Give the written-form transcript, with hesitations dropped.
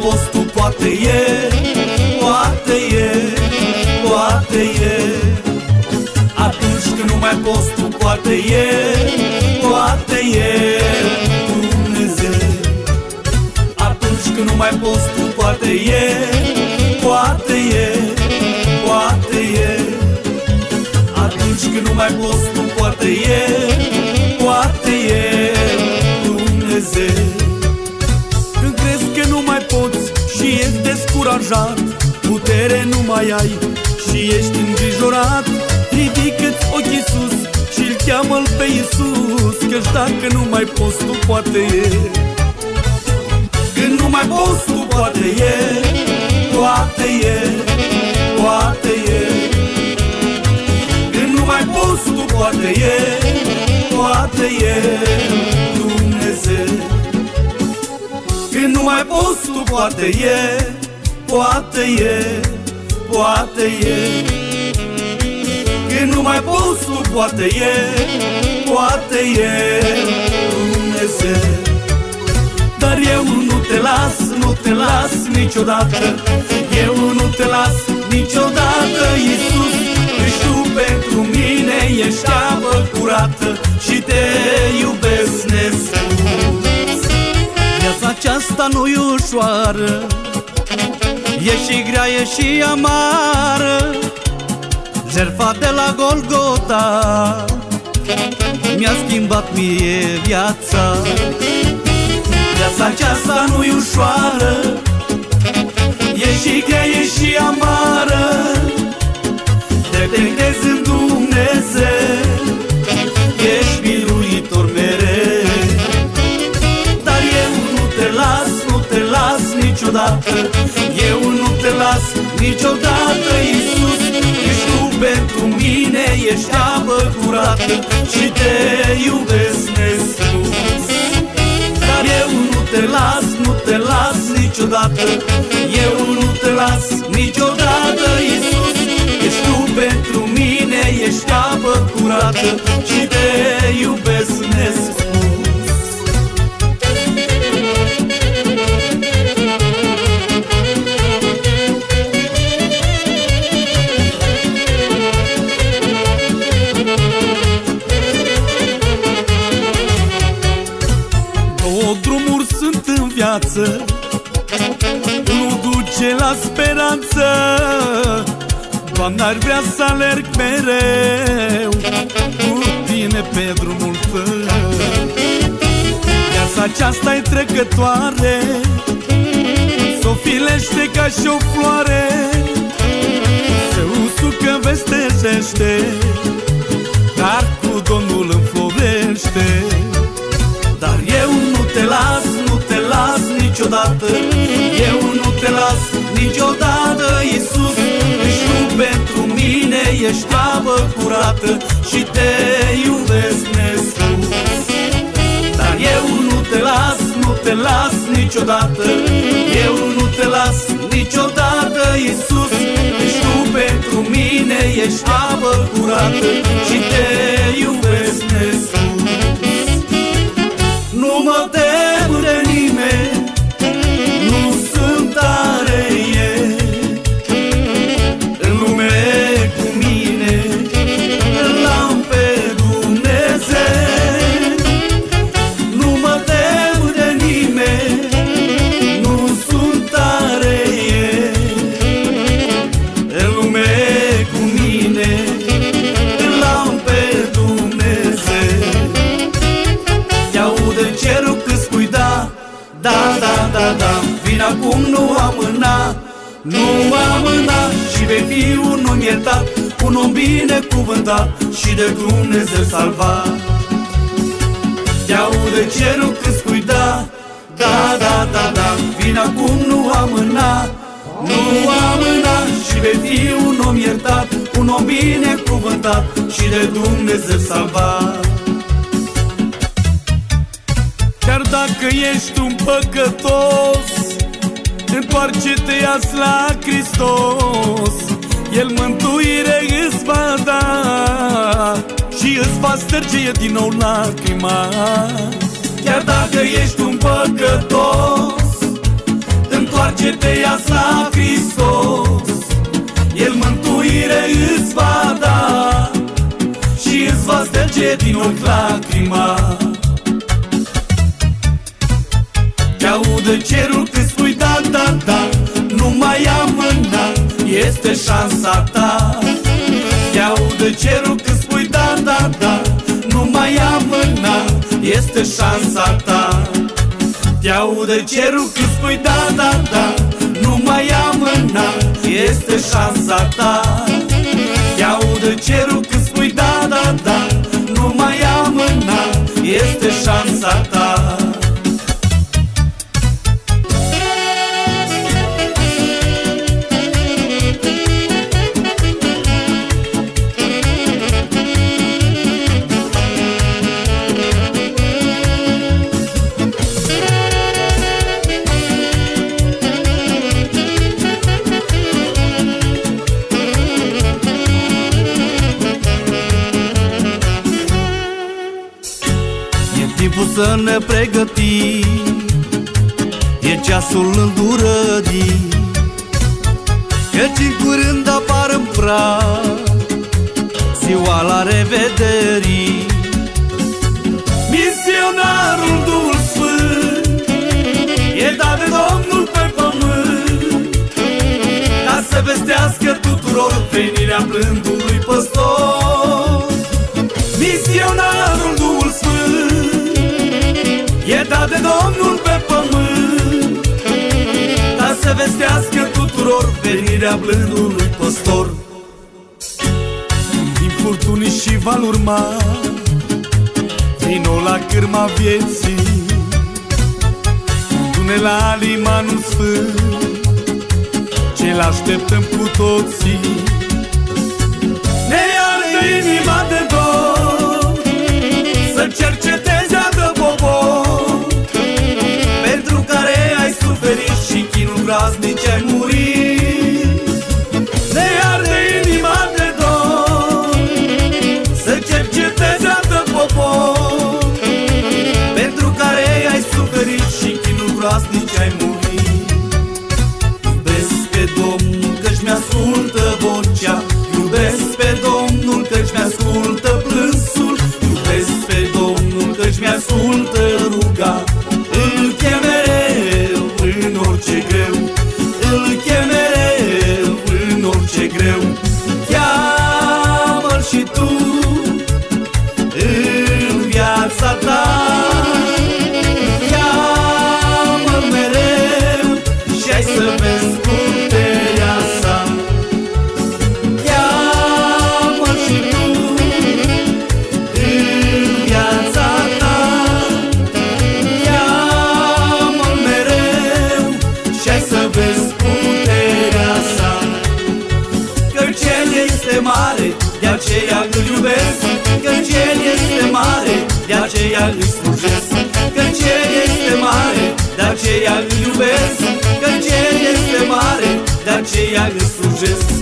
postul, poate e, poate e, poate e. Atunci când nu mai postul, poate e, poate e Dumnezeu. Atunci când nu mai postul, poate e, poate e, poate e. Atunci când nu mai postul, poate e, poate e Dumnezeu. Când crezi că nu mai poți și ești descurajat, putere nu mai ai și ești îngrijorat, ridică-ți ochii sus și-l cheamă-l pe Iisus, căci dacă nu mai poți tu, poate e. Când nu mai poți tu, poate e, poate e, poate e. Când nu mai poți tu, poate e, poate e Dumnezeu. Când nu mai poți tu, poate e, poate e, poate e. Când nu mai poți tu, poate e, poate e Dumnezeu. Dar eu nu te las, nu te las niciodată, eu nu te las niciodată, Iisus, căci tu pentru mine ești apă curată și te iubesc nespus. Viața aceasta nu-i ușoară, e și grea, e și amară. Jertfa de la Golgota mi-a schimbat mie viața. Viața aceasta nu-i ușoară, e și grea, e și amară. Te încrezi în Dumnezeu, ești biruitor mereu. Dar eu nu te las, nu te las niciodată, eu nu te las niciodată, Iisus, ești tu pentru mine, ești apă curată și te iubesc nespus. Dar eu nu te las, nu te las niciodată, eu nu te las niciodată, Iisus, ești tu pentru mine, ești apă curată și te iubesc nespus. Drumuri sunt în viață, unul duce la speranță. Doamne, ar vrea să alerg mereu cu tine pe drumul tău. Viața aceasta-i trecătoare, s-o filește ca și o floare, se usucă, vestejește, dar cu Domnul înflorește. Dar eu nu te las, nu te las niciodată, eu nu te las niciodată, Iisus, ești tu pentru mine, ești apă curată și te iubesc nespus. Dar eu nu te las, nu te las niciodată, eu nu te las niciodată, Iisus, ești tu pentru mine, ești apă curată și te iubesc nespus. Nu mă tem de nimeni, nu sunt tare e, în lume cu mine l-am pe Dumnezeu. Nu mă tem de nimeni, nu sunt tare e, în lume cu mine l-am pe Dumnezeu. Te-aude cerul când spui da, da, da, da, da. Vin acum, nu amâna, nu amâna, și vei fi un om iertat, un om binecuvântat și de Dumnezeu salvat. Te-aude cerul când spui da, da, da, da, da. Vin acum, nu amâna, nu amâna, și vei fi un om iertat, un om binecuvântat și de Dumnezeu salvat. Chiar dacă ești un păcătos, întoarce-te azi la Hristos, El mântuire îți va da și îți va stărge din nou lacrima. Chiar dacă ești un păcătos, întoarce ias la Hristos, El mântuire îți va da și îți va șterge din ochi lacrima. Te audă cerul când spui da, da, da, nu mai amâna, este șansa ta. Te audă cerul când spui da, da, da, nu mai amâna, este șansa ta. Te audă cerul când spui da, da, da, nu mai amâna, este șansa ta. Te audă cerul când spui da, da, da, nu mai amâna, este șansa ta. E timpul să ne pregătim, e ceasul îndurării, căci în curând apar în prag ziua la revederii. Misionarul Duhul Sfânt e dat de Domnul pe pământ, ca să vestească tuturor venirea blândului păstor. Misionarul Duhul Sfânt e dat de Domnul pe pământ, ca să vestească tuturor venirea blândului păstor. Din furtuni și valuri mari, vino la cârma vieții, du-ne la limanul sfânt, ce-l așteptăm cu toții. Ne arde inima de dor să cercetezi adă popor, pentru care ai suferit și chinul groaznic ai murit. Ne arde inima de dor să cercetezi adă popor, pentru care ai suferit și chinul groaznic ai murit. Iubesc pe Domnul că-și mi-ascultă vocea, iubesc pe Domnul că-și mi-ascultă plânsul, iubesc pe Domnul că-și mi-ascultă ruga. Îl chem mereu în orice greu, îl chem mereu în orice greu. Cheamă-l și tu în viața ta, cheamă-l mereu și ai să vezi puterea sa. Cheamă-l și tu în viața ta, cheamă-l mereu și ai să vezi puterea sa. Căci El este mare, de aceea îl iubesc, căci El este mare, de aceea îi slujesc. Căci El este mare, de aceea îl iubesc, căci El este mare, de aceea îi slujesc.